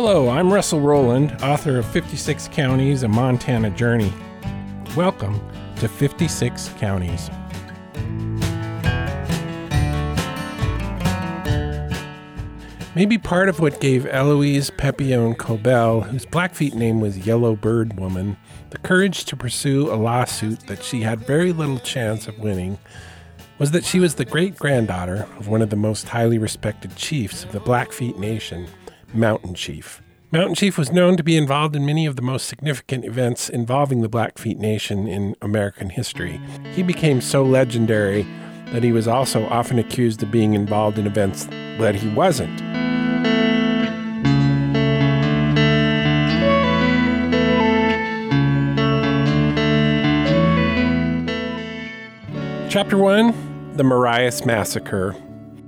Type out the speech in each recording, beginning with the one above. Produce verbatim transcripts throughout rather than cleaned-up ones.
Hello, I'm Russell Rowland, author of fifty-six Counties, A Montana Journey. Welcome to fifty-six Counties. Maybe part of what gave Eloise Papillon Cobell, whose Blackfeet name was Yellow Bird Woman, the courage to pursue a lawsuit that she had very little chance of winning was that she was the great-granddaughter of one of the most highly respected chiefs of the Blackfeet Nation, Mountain Chief. Mountain Chief was known to be involved in many of the most significant events involving the Blackfeet Nation in American history. He became so legendary that he was also often accused of being involved in events that he wasn't. Chapter one, The Marias Massacre.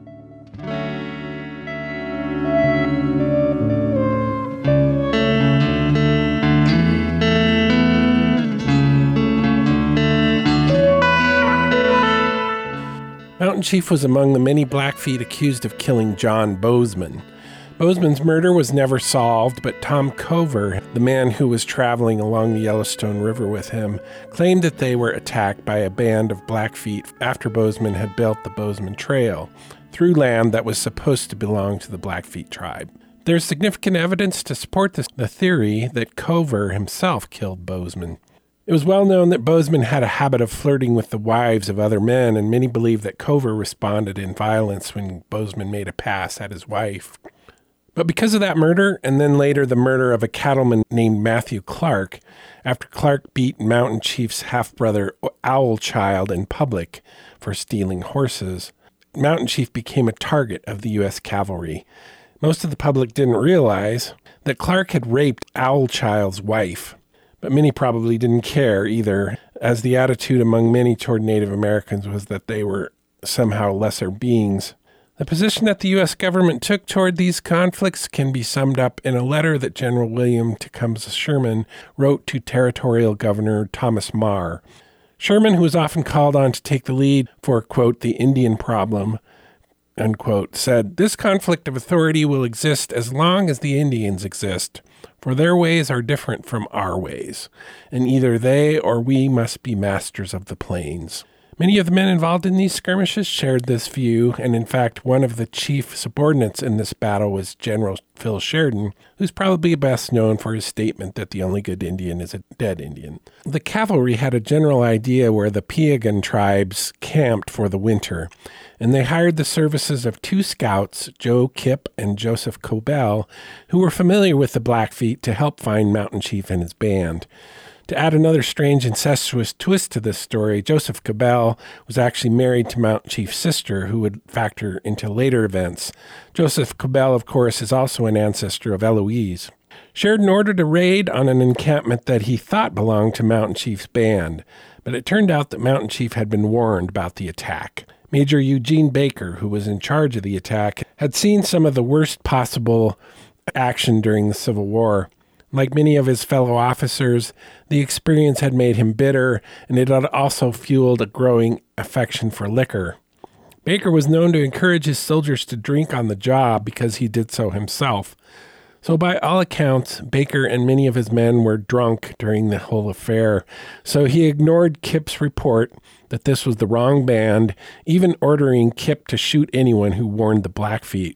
Mountain Chief was among the many Blackfeet accused of killing John Bozeman. Bozeman's murder was never solved, but Tom Cover, the man who was traveling along the Yellowstone River with him, claimed that they were attacked by a band of Blackfeet after Bozeman had built the Bozeman Trail through land that was supposed to belong to the Blackfeet tribe. There's significant evidence to support this, the theory that Cover himself killed Bozeman. It was well known that Bozeman had a habit of flirting with the wives of other men, and many believe that Cover responded in violence when Bozeman made a pass at his wife. But because of that murder, and then later the murder of a cattleman named Matthew Clark, after Clark beat Mountain Chief's half-brother Owl Child in public for stealing horses, Mountain Chief became a target of the U S cavalry. Most of the public didn't realize that Clark had raped Owl Child's wife, but many probably didn't care either, as the attitude among many toward Native Americans was that they were somehow lesser beings. The position that the U S government took toward these conflicts can be summed up in a letter that General William Tecumseh Sherman wrote to Territorial Governor Thomas Marr. Sherman, who was often called on to take the lead for, quote, the Indian problem, unquote, said, "This conflict of authority will exist as long as the Indians exist, for their ways are different from our ways, and either they or we must be masters of the plains." Many of the men involved in these skirmishes shared this view, and in fact, one of the chief subordinates in this battle was General Phil Sheridan, who's probably best known for his statement that the only good Indian is a dead Indian. The cavalry had a general idea where the Piegan tribes camped for the winter, and they hired the services of two scouts, Joe Kipp and Joseph Cobell, who were familiar with the Blackfeet, to help find Mountain Chief and his band. To add another strange incestuous twist to this story, Joseph Cobell was actually married to Mountain Chief's sister, who would factor into later events. Joseph Cobell, of course, is also an ancestor of Eloise. Sheridan ordered a raid on an encampment that he thought belonged to Mountain Chief's band, but it turned out that Mountain Chief had been warned about the attack. Major Eugene Baker, who was in charge of the attack, had seen some of the worst possible action during the Civil War. Like many of his fellow officers, the experience had made him bitter, and it had also fueled a growing affection for liquor. Baker was known to encourage his soldiers to drink on the job because he did so himself. So by all accounts, Baker and many of his men were drunk during the whole affair, so he ignored Kipp's report that this was the wrong band, even ordering Kipp to shoot anyone who warned the Blackfeet.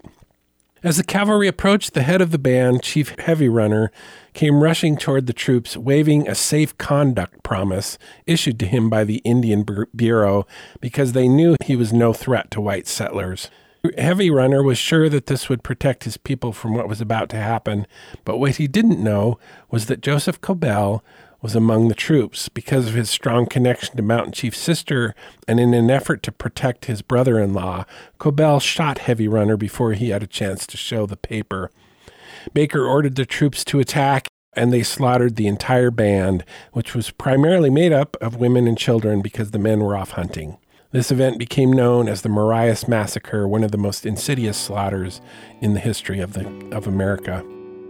As the cavalry approached the head of the band, Chief Heavy Runner came rushing toward the troops, waving a safe conduct promise issued to him by the Indian Bureau because they knew he was no threat to white settlers. Heavy Runner was sure that this would protect his people from what was about to happen, but what he didn't know was that Joseph Cobell was among the troops because of his strong connection to Mountain Chief's sister, and in an effort to protect his brother-in-law, Cobell shot Heavy Runner before he had a chance to show the paper. Baker ordered the troops to attack, and they slaughtered the entire band, which was primarily made up of women and children because the men were off hunting. This event became known as the Marias Massacre, one of the most insidious slaughters in the history of the of America.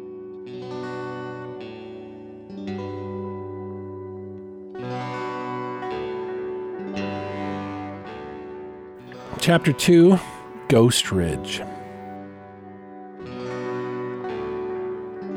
Chapter two, Ghost Ridge.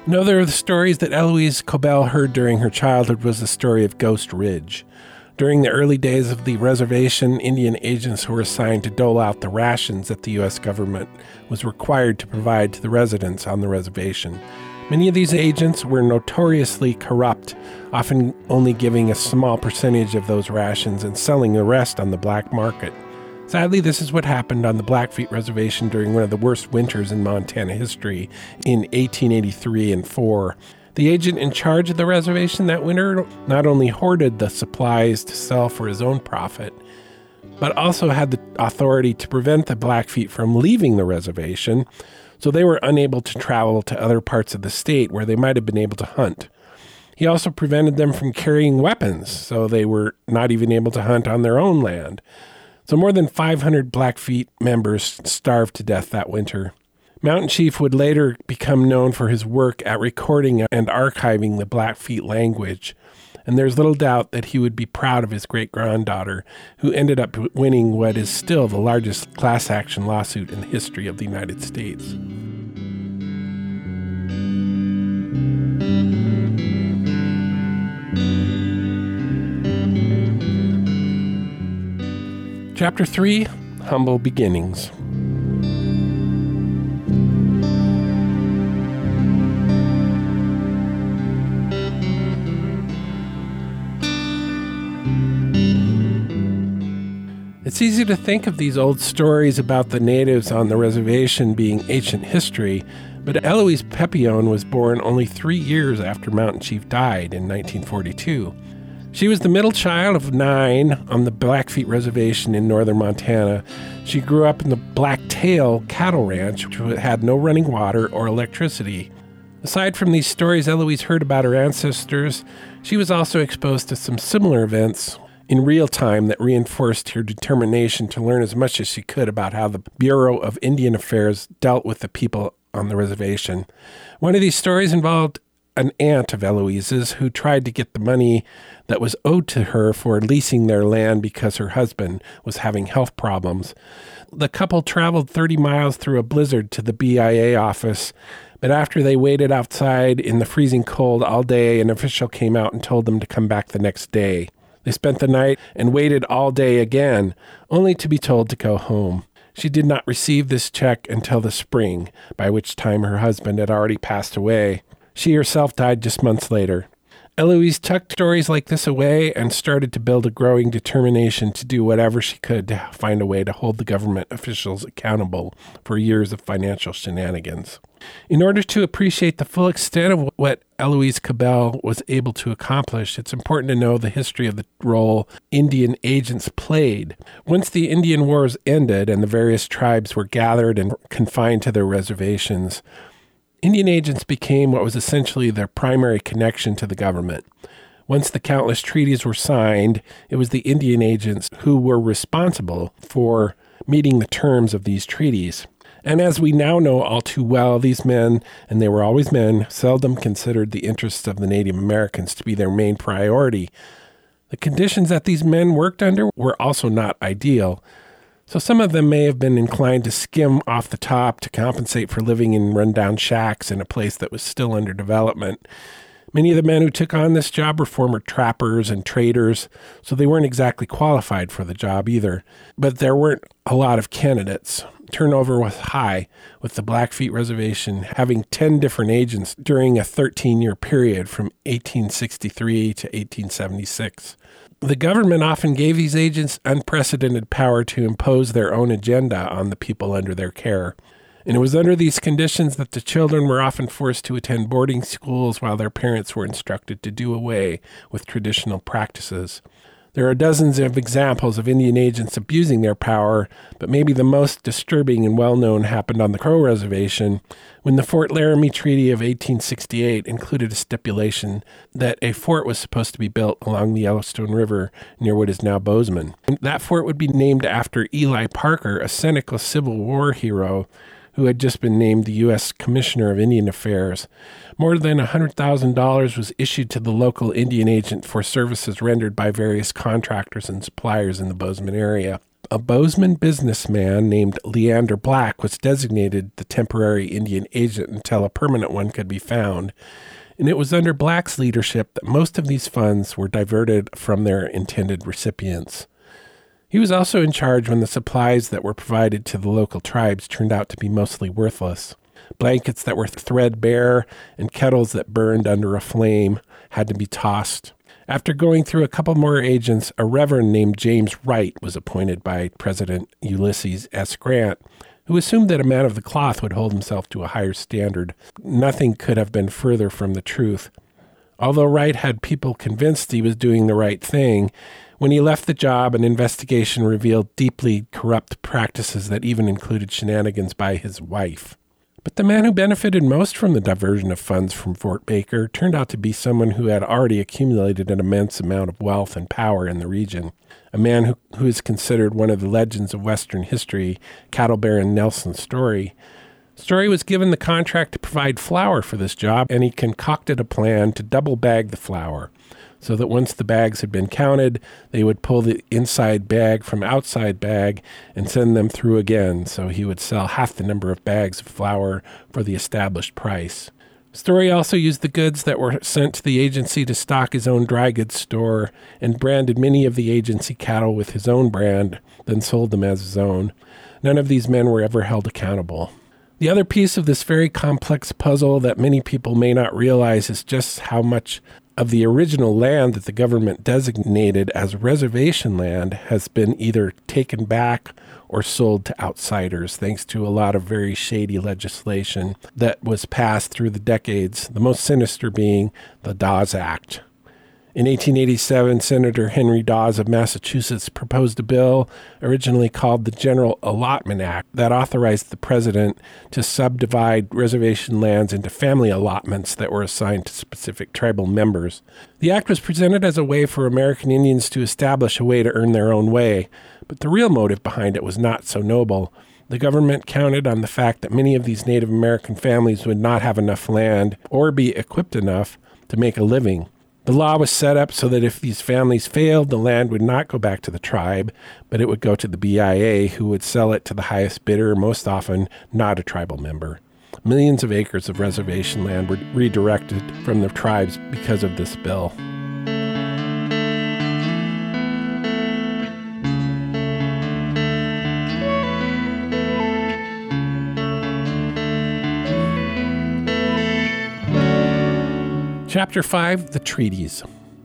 Another of the stories that Eloise Cobell heard during her childhood was the story of Ghost Ridge. During the early days of the reservation, Indian agents were assigned to dole out the rations that the U S government was required to provide to the residents on the reservation. Many of these agents were notoriously corrupt, often only giving a small percentage of those rations and selling the rest on the black market. Sadly, this is what happened on the Blackfeet Reservation during one of the worst winters in Montana history in eighteen eighty-three and four. The agent in charge of the reservation that winter not only hoarded the supplies to sell for his own profit, but also had the authority to prevent the Blackfeet from leaving the reservation, so they were unable to travel to other parts of the state where they might have been able to hunt. He also prevented them from carrying weapons, so they were not even able to hunt on their own land. So more than five hundred Blackfeet members starved to death that winter. Mountain Chief would later become known for his work at recording and archiving the Blackfeet language, and there's little doubt that he would be proud of his great-granddaughter, who ended up winning what is still the largest class action lawsuit in the history of the United States. Chapter three, Humble Beginnings. It's easy to think of these old stories about the natives on the reservation being ancient history, but Eloise Pepillon was born only three years after Mountain Chief died in nineteen forty-two. She was the middle child of nine on the Blackfeet Reservation in northern Montana. She grew up in the Blacktail cattle ranch, which had no running water or electricity. Aside from these stories Eloise heard about her ancestors, she was also exposed to some similar events in real time that reinforced her determination to learn as much as she could about how the Bureau of Indian Affairs dealt with the people on the reservation. One of these stories involved an aunt of Eloise's who tried to get the money that was owed to her for leasing their land because her husband was having health problems. The couple traveled thirty miles through a blizzard to the B I A office, but after they waited outside in the freezing cold all day, an official came out and told them to come back the next day. They spent the night and waited all day again, only to be told to go home. She did not receive this check until the spring, by which time her husband had already passed away. She herself died just months later. Eloise tucked stories like this away and started to build a growing determination to do whatever she could to find a way to hold the government officials accountable for years of financial shenanigans. In order to appreciate the full extent of what Eloise Cobell was able to accomplish, it's important to know the history of the role Indian agents played. Once the Indian Wars ended and the various tribes were gathered and confined to their reservations, Indian agents became what was essentially their primary connection to the government. Once the countless treaties were signed, it was the Indian agents who were responsible for meeting the terms of these treaties. And as we now know all too well, these men, and they were always men, seldom considered the interests of the Native Americans to be their main priority. The conditions that these men worked under were also not ideal. So some of them may have been inclined to skim off the top to compensate for living in rundown shacks in a place that was still under development. Many of the men who took on this job were former trappers and traders, so they weren't exactly qualified for the job either. But there weren't a lot of candidates. Turnover was high, with the Blackfeet Reservation having ten different agents during a thirteen-year period from eighteen sixty-three to eighteen seventy-six. The government often gave these agents unprecedented power to impose their own agenda on the people under their care. And it was under these conditions that the children were often forced to attend boarding schools while their parents were instructed to do away with traditional practices. There are dozens of examples of Indian agents abusing their power, but maybe the most disturbing and well-known happened on the Crow Reservation when the Fort Laramie Treaty of eighteen sixty-eight included a stipulation that a fort was supposed to be built along the Yellowstone River near what is now Bozeman. And that fort would be named after Eli Parker, a Seneca Civil War hero who had just been named the U S Commissioner of Indian Affairs. More than one hundred thousand dollars was issued to the local Indian agent for services rendered by various contractors and suppliers in the Bozeman area. A Bozeman businessman named Leander Black was designated the temporary Indian agent until a permanent one could be found, and it was under Black's leadership that most of these funds were diverted from their intended recipients. He was also in charge when the supplies that were provided to the local tribes turned out to be mostly worthless. Blankets that were threadbare and kettles that burned under a flame had to be tossed. After going through a couple more agents, a reverend named James Wright was appointed by President Ulysses S. Grant, who assumed that a man of the cloth would hold himself to a higher standard. Nothing could have been further from the truth. Although Wright had people convinced he was doing the right thing, when he left the job, an investigation revealed deeply corrupt practices that even included shenanigans by his wife. But the man who benefited most from the diversion of funds from Fort Baker turned out to be someone who had already accumulated an immense amount of wealth and power in the region, a man who, who is considered one of the legends of Western history, Cattle Baron Nelson Story. Story was given the contract to provide flour for this job, and he concocted a plan to double bag the flour, so that once the bags had been counted, they would pull the inside bag from outside bag and send them through again, so he would sell half the number of bags of flour for the established price. Story also used the goods that were sent to the agency to stock his own dry goods store and branded many of the agency cattle with his own brand, then sold them as his own. None of these men were ever held accountable. The other piece of this very complex puzzle that many people may not realize is just how much of the original land that the government designated as reservation land has been either taken back or sold to outsiders, thanks to a lot of very shady legislation that was passed through the decades, the most sinister being the Dawes Act. In eighteen eighty-seven, Senator Henry Dawes of Massachusetts proposed a bill originally called the General Allotment Act that authorized the president to subdivide reservation lands into family allotments that were assigned to specific tribal members. The act was presented as a way for American Indians to establish a way to earn their own way, but the real motive behind it was not so noble. The government counted on the fact that many of these Native American families would not have enough land or be equipped enough to make a living. The law was set up so that if these families failed, the land would not go back to the tribe, but it would go to the B I A, who would sell it to the highest bidder, most often not a tribal member. Millions of acres of reservation land were redirected from the tribes because of this bill. Chapter five, The Treaties.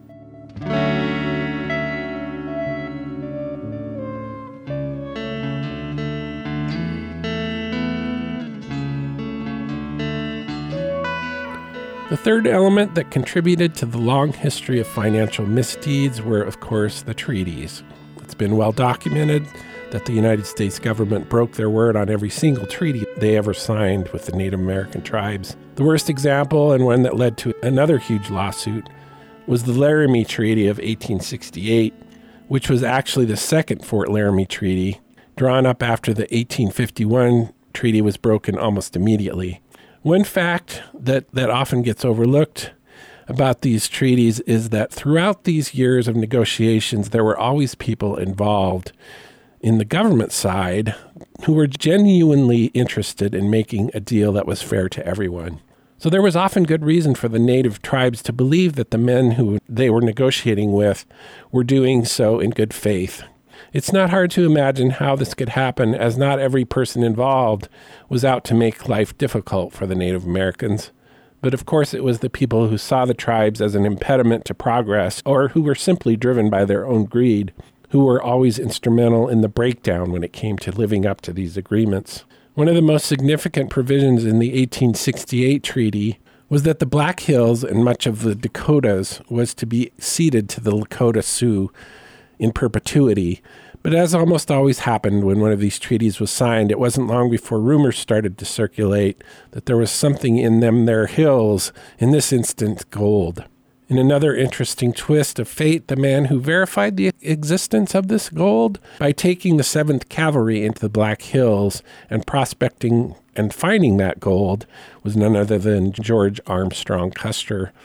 The third element that contributed to the long history of financial misdeeds were, of course, the treaties. It's been well documented that the United States government broke their word on every single treaty they ever signed with the Native American tribes. The worst example, and one that led to another huge lawsuit, was the Laramie Treaty of eighteen sixty-eight, which was actually the second Fort Laramie Treaty, drawn up after the eighteen fifty-one treaty was broken almost immediately. One fact that, that often gets overlooked about these treaties is that throughout these years of negotiations, there were always people involved in the government side who were genuinely interested in making a deal that was fair to everyone. So there was often good reason for the native tribes to believe that the men who they were negotiating with were doing so in good faith. It's not hard to imagine how this could happen, as not every person involved was out to make life difficult for the Native Americans. But of course, it was the people who saw the tribes as an impediment to progress, or who were simply driven by their own greed, who were always instrumental in the breakdown when it came to living up to these agreements. One of the most significant provisions in the eighteen sixty-eight treaty was that the Black Hills and much of the Dakotas was to be ceded to the Lakota Sioux in perpetuity. But as almost always happened when one of these treaties was signed, it wasn't long before rumors started to circulate that there was something in them their hills, in this instance gold. In another interesting twist of fate, the man who verified the existence of this gold by taking the seventh Cavalry into the Black Hills and prospecting and finding that gold was none other than George Armstrong Custer,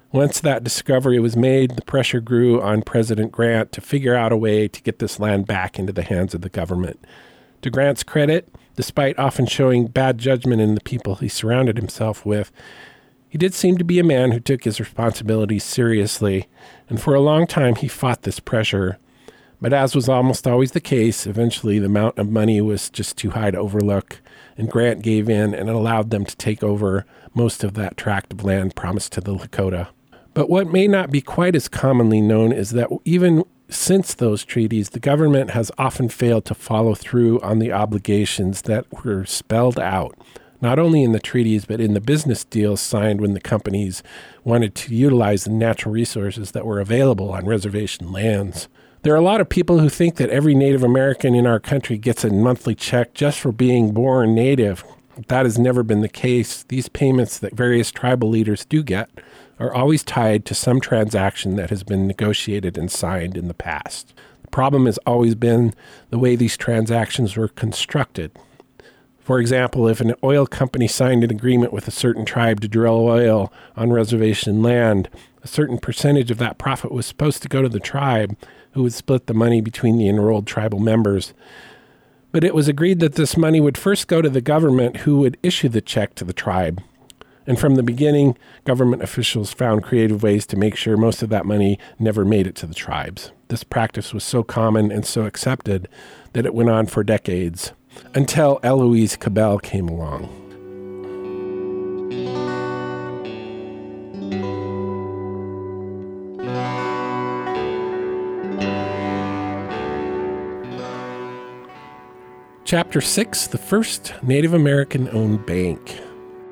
Once that discovery was made, the pressure grew on President Grant to figure out a way to get this land back into the hands of the government. To Grant's credit, despite often showing bad judgment in the people he surrounded himself with, he did seem to be a man who took his responsibilities seriously, and for a long time he fought this pressure. But as was almost always the case, eventually the amount of money was just too high to overlook, and Grant gave in and allowed them to take over most of that tract of land promised to the Lakota. But what may not be quite as commonly known is that even since those treaties, the government has often failed to follow through on the obligations that were spelled out, not only in the treaties, but in the business deals signed when the companies wanted to utilize the natural resources that were available on reservation lands. There are a lot of people who think that every Native American in our country gets a monthly check just for being born Native. That has never been the case. These payments that various tribal leaders do get are always tied to some transaction that has been negotiated and signed in the past. The problem has always been the way these transactions were constructed. For example, if an oil company signed an agreement with a certain tribe to drill oil on reservation land, a certain percentage of that profit was supposed to go to the tribe, who would split the money between the enrolled tribal members. But it was agreed that this money would first go to the government, who would issue the check to the tribe. And from the beginning, government officials found creative ways to make sure most of that money never made it to the tribes. This practice was so common and so accepted that it went on for decades, until Eloise Cabell came along. Chapter six, the first Native American-owned bank.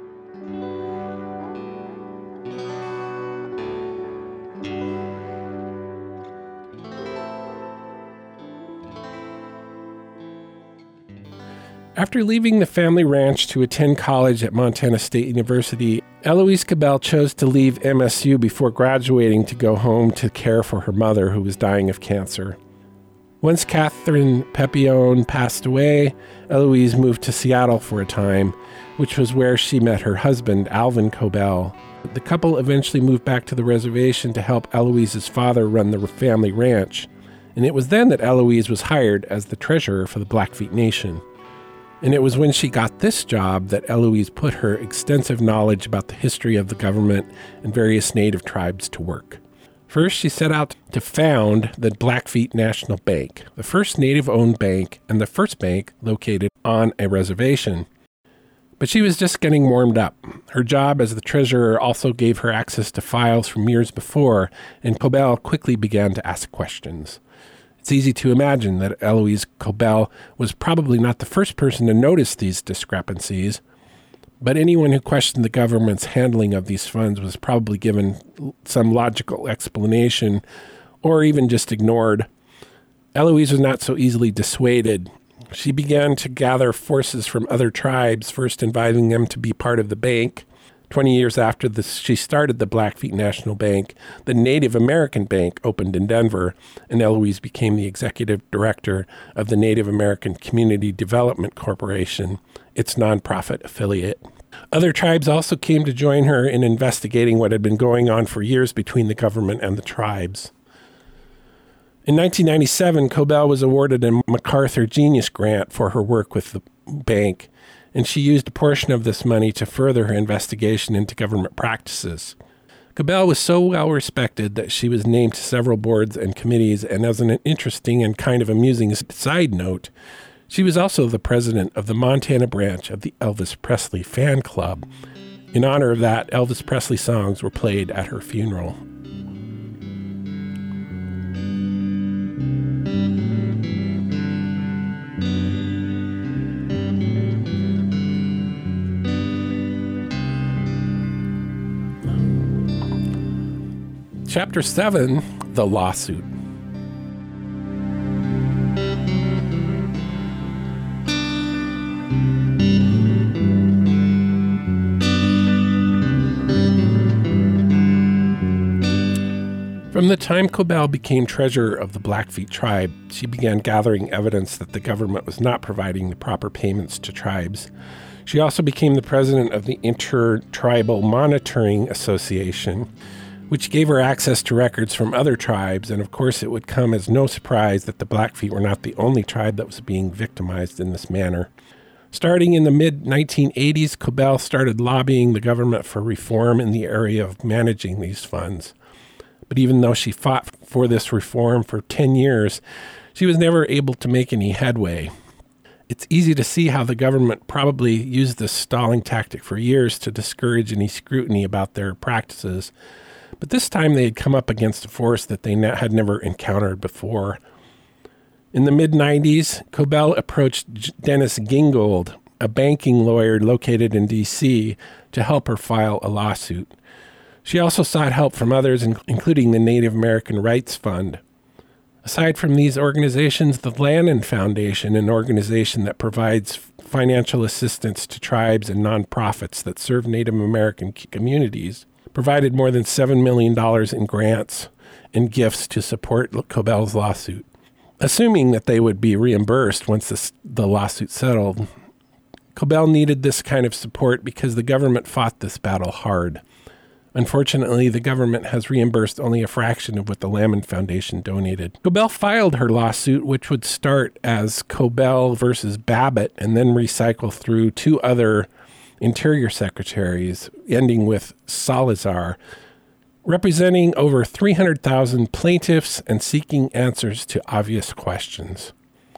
After leaving the family ranch to attend college at Montana State University, Eloise Cabell chose to leave M S U before graduating to go home to care for her mother, who was dying of cancer. Once Catherine Pepione passed away, Eloise moved to Seattle for a time, which was where she met her husband, Alvin Cabell. The couple eventually moved back to the reservation to help Eloise's father run the family ranch, and it was then that Eloise was hired as the treasurer for the Blackfeet Nation. And it was when she got this job that Eloise put her extensive knowledge about the history of the government and various Native tribes to work. First, she set out to found the Blackfeet National Bank, the first Native-owned bank and the first bank located on a reservation. But she was just getting warmed up. Her job as the treasurer also gave her access to files from years before, and Cabell quickly began to ask questions. It's easy to imagine that Eloise Cabell was probably not the first person to notice these discrepancies, but anyone who questioned the government's handling of these funds was probably given some logical explanation or even just ignored. Eloise was not so easily dissuaded. She began to gather forces from other tribes, first inviting them to be part of the bank. Twenty years after this, she started the Blackfeet National Bank. The Native American Bank opened in Denver, and Eloise became the executive director of the Native American Community Development Corporation, its nonprofit affiliate. Other tribes also came to join her in investigating what had been going on for years between the government and the tribes. In nineteen ninety-seven, Cabell was awarded a MacArthur Genius Grant for her work with the bank, and she used a portion of this money to further her investigation into government practices. Cabell was so well respected that she was named to several boards and committees, and as an interesting and kind of amusing side note, she was also the president of the Montana branch of the Elvis Presley Fan Club. In honor of that, Elvis Presley songs were played at her funeral. Chapter seven, The Lawsuit. From the time Cabell became treasurer of the Blackfeet tribe, she began gathering evidence that the government was not providing the proper payments to tribes. She also became the president of the Intertribal Monitoring Association, which gave her access to records from other tribes, and of course it would come as no surprise that the Blackfeet were not the only tribe that was being victimized in this manner. Starting in the mid nineteen eighties, Cobell started lobbying the government for reform in the area of managing these funds. But even though she fought for this reform for ten years, she was never able to make any headway. It's easy to see how the government probably used this stalling tactic for years to discourage any scrutiny about their practices. But this time they had come up against a force that they ne- had never encountered before. In the mid nineties, Cobell approached J- Dennis Gingold, a banking lawyer located in D C, to help her file a lawsuit. She also sought help from others, in- including the Native American Rights Fund. Aside from these organizations, the Lannan Foundation, an organization that provides financial assistance to tribes and nonprofits that serve Native American communities, provided more than seven million dollars in grants and gifts to support Cobell's lawsuit. Assuming that they would be reimbursed once this, the lawsuit settled, Cobell needed this kind of support because the government fought this battle hard. Unfortunately, the government has reimbursed only a fraction of what the Lannan Foundation donated. Cobell filed her lawsuit, which would start as Cobell versus Babbitt and then recycle through two other Interior Secretaries, ending with Salazar, representing over three hundred thousand plaintiffs and seeking answers to obvious questions.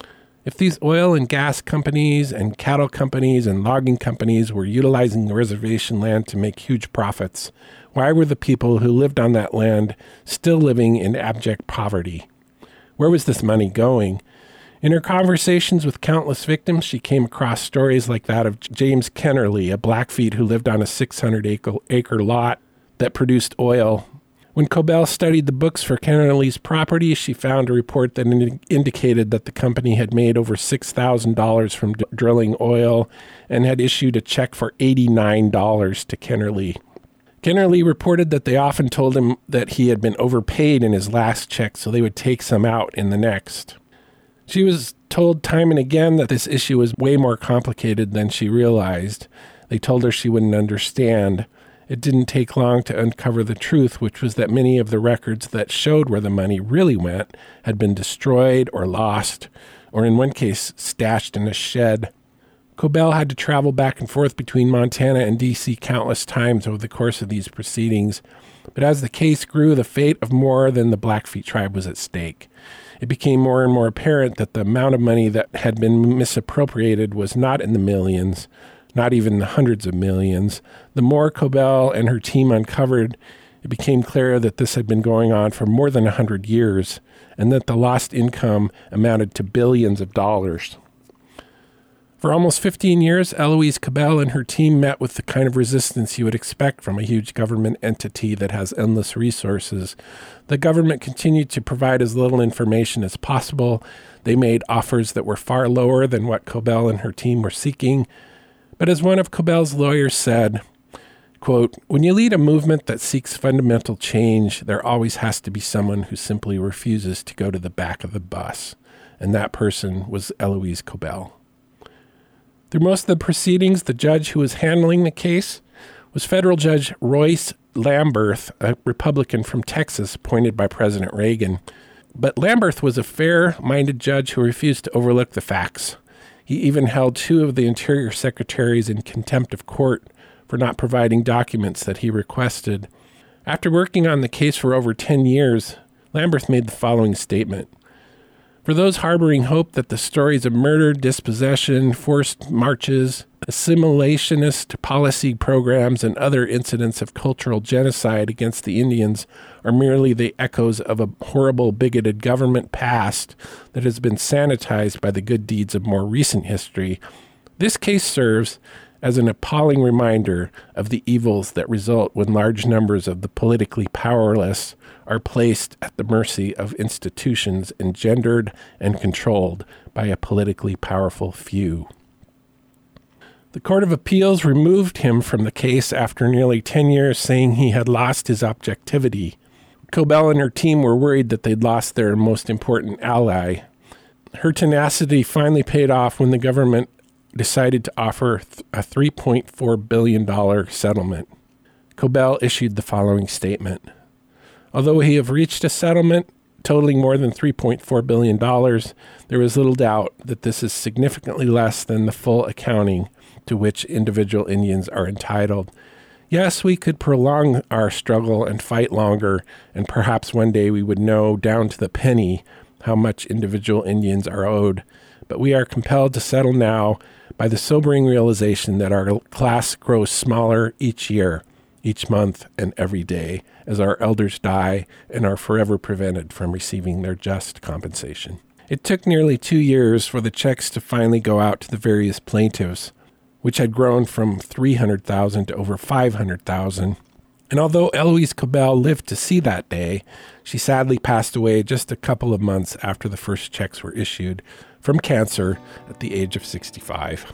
If these oil and gas companies and cattle companies and logging companies were utilizing the reservation land to make huge profits, why were the people who lived on that land still living in abject poverty? Where was this money going? In her conversations with countless victims, she came across stories like that of James Kennerly, a Blackfeet who lived on a six hundred acre lot that produced oil. When Cobell studied the books for Kennerly's property, she found a report that ind- indicated that the company had made over six thousand dollars from d- drilling oil and had issued a check for eighty-nine dollars to Kennerly. Kennerly reported that they often told him that he had been overpaid in his last check, so they would take some out in the next. She was told time and again that this issue was way more complicated than she realized. They told her she wouldn't understand. It didn't take long to uncover the truth, which was that many of the records that showed where the money really went had been destroyed or lost, or in one case, stashed in a shed. Cobell had to travel back and forth between Montana and D C countless times over the course of these proceedings, but as the case grew, the fate of more than the Blackfeet tribe was at stake. It became more and more apparent that the amount of money that had been misappropriated was not in the millions, not even the hundreds of millions. The more Cobell and her team uncovered, it became clear that this had been going on for more than one hundred years, and that the lost income amounted to billions of dollars. For almost fifteen years, Eloise Cobell and her team met with the kind of resistance you would expect from a huge government entity that has endless resources. The government continued to provide as little information as possible. They made offers that were far lower than what Cobell and her team were seeking. But as one of Cobell's lawyers said, quote, "When you lead a movement that seeks fundamental change, there always has to be someone who simply refuses to go to the back of the bus." And that person was Eloise Cobell. Through most of the proceedings, the judge who was handling the case was federal Judge Royce Lamberth, a Republican from Texas appointed by President Reagan. But Lamberth was a fair-minded judge who refused to overlook the facts. He even held two of the Interior Secretaries in contempt of court for not providing documents that he requested. After working on the case for over ten years, Lamberth made the following statement. For those harboring hope that the stories of murder, dispossession, forced marches, assimilationist policy programs, and other incidents of cultural genocide against the Indians are merely the echoes of a horrible, bigoted government past that has been sanitized by the good deeds of more recent history, this case serves as an appalling reminder of the evils that result when large numbers of the politically powerless are placed at the mercy of institutions engendered and controlled by a politically powerful few. The Court of Appeals removed him from the case after nearly ten years, saying he had lost his objectivity. Cobell and her team were worried that they'd lost their most important ally. Her tenacity finally paid off when the government decided to offer a three point four billion dollars settlement. Cobell issued the following statement. Although we have reached a settlement totaling more than three point four billion dollars, there is little doubt that this is significantly less than the full accounting to which individual Indians are entitled. Yes, we could prolong our struggle and fight longer, and perhaps one day we would know down to the penny how much individual Indians are owed, but we are compelled to settle now by the sobering realization that our class grows smaller each year, each month, and every day, as our elders die and are forever prevented from receiving their just compensation. It took nearly two years for the checks to finally go out to the various plaintiffs, which had grown from three hundred thousand to over five hundred thousand. And although Eloise Cabell lived to see that day, she sadly passed away just a couple of months after the first checks were issued from cancer at the age of sixty-five.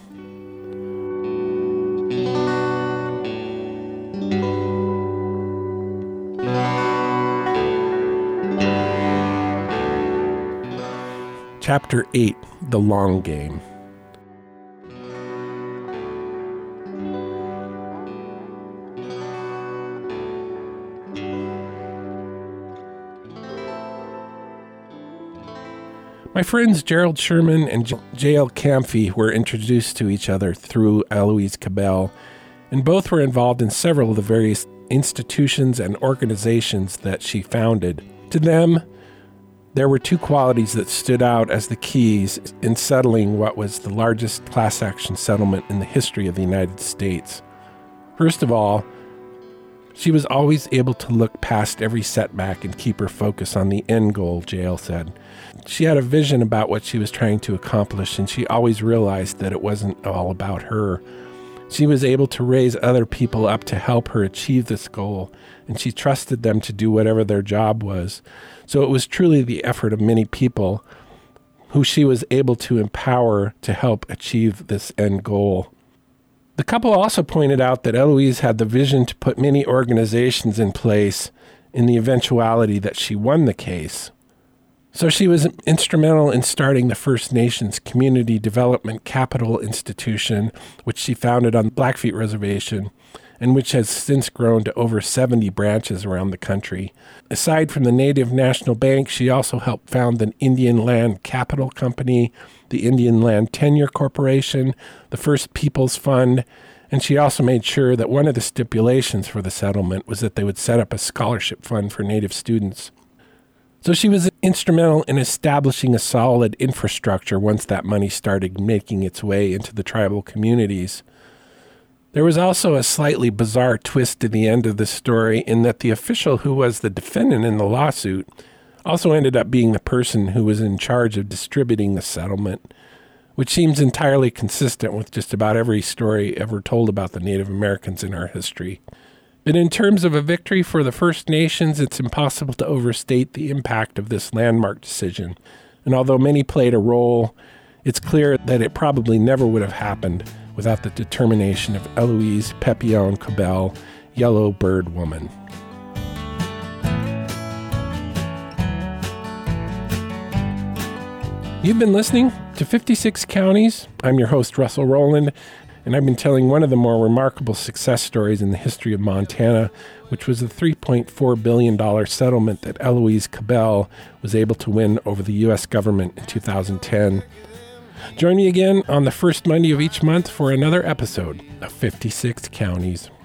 Chapter eight, The Long Game. My friends Gerald Sherman and J L Camphy were introduced to each other through Eloise Cabell, and both were involved in several of the various institutions and organizations that she founded. To them, there were two qualities that stood out as the keys in settling what was the largest class action settlement in the history of the United States. First of all, she was always able to look past every setback and keep her focus on the end goal, J L said. She had a vision about what she was trying to accomplish, and she always realized that it wasn't all about her. She was able to raise other people up to help her achieve this goal, and she trusted them to do whatever their job was. So it was truly the effort of many people who she was able to empower to help achieve this end goal. The couple also pointed out that Eloise had the vision to put many organizations in place in the eventuality that she won the case. So she was instrumental in starting the First Nations Community Development Capital Institution, which she founded on the Blackfeet Reservation, and which has since grown to over seventy branches around the country. Aside from the Native National Bank, she also helped found the Indian Land Capital Company, the Indian Land Tenure Corporation, the First Peoples Fund, and she also made sure that one of the stipulations for the settlement was that they would set up a scholarship fund for Native students. So she was instrumental in establishing a solid infrastructure once that money started making its way into the tribal communities. There was also a slightly bizarre twist to the end of the story in that the official who was the defendant in the lawsuit also ended up being the person who was in charge of distributing the settlement, which seems entirely consistent with just about every story ever told about the Native Americans in our history. But in terms of a victory for the First Nations, it's impossible to overstate the impact of this landmark decision. And although many played a role, it's clear that it probably never would have happened without the determination of Eloise Papillon Cabell, Yellow Bird Woman. You've been listening to fifty-six Counties. I'm your host, Russell Rowland, and I've been telling one of the more remarkable success stories in the history of Montana, which was the three point four billion dollars settlement that Eloise Cabell was able to win over the U S government in two thousand ten. Join me again on the first Monday of each month for another episode of fifty-six Counties.